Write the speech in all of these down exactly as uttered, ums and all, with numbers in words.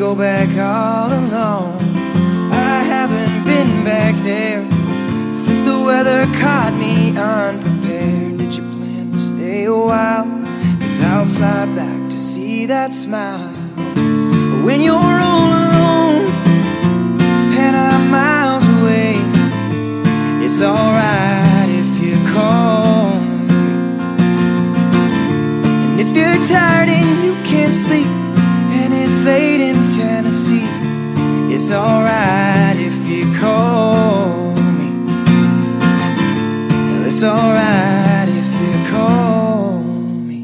go back all alone. I haven't been back there since the weather caught me unprepared. Did you plan to stay a while? 'Cause I'll fly back to see that smile. When you're all alone and I'm miles away, it's alright if you call me. And if you're tired and you can't sleep and it's late in Tennessee, it's alright if you call me. Well, it's alright if you call me.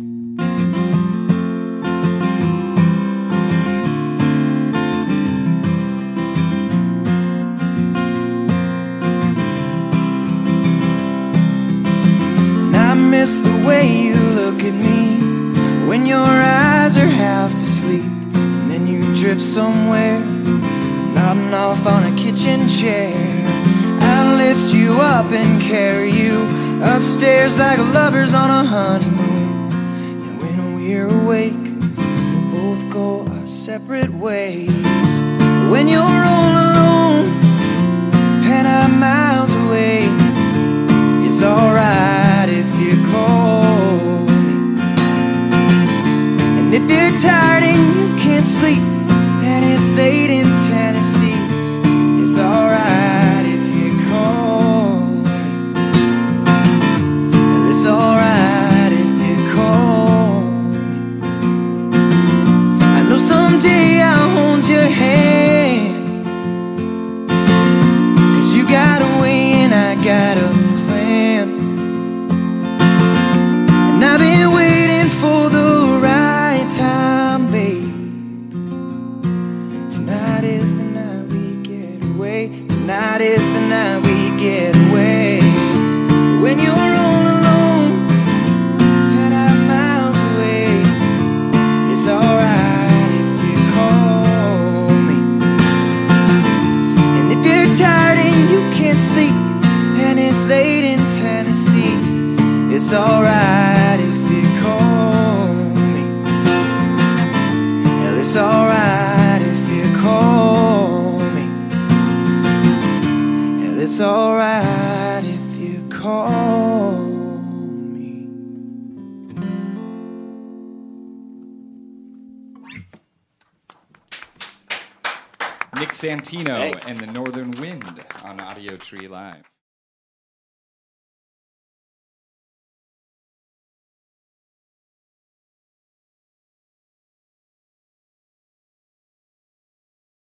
And I miss the way you look at me when your eyes are half asleep, and then you drift somewhere, nodding off on a kitchen chair. I'll lift you up and carry you upstairs like lovers on a honeymoon. And when we're awake, we'll both go our separate ways. When you're all alone and I'm miles away, it's alright if you call me. And if you're tired and you can't sleep and it's late in Tennessee, it's alright if you call me. And it's alright if you call me. I know someday I'll hold your hand, 'cause you got a way and I got a plan. And I've been waiting for the right time, babe. Tonight is the night we get away. Tonight is the night we get away. When you're all alone and I'm miles away, it's alright if you call me. And if you're tired and you can't sleep and it's late in Tennessee, it's alright if you call me. Well, it's alright if you call me. Yeah, it's alright if you call me. Nick Santino Thanks. and the Northern Wind on Audio Tree Live.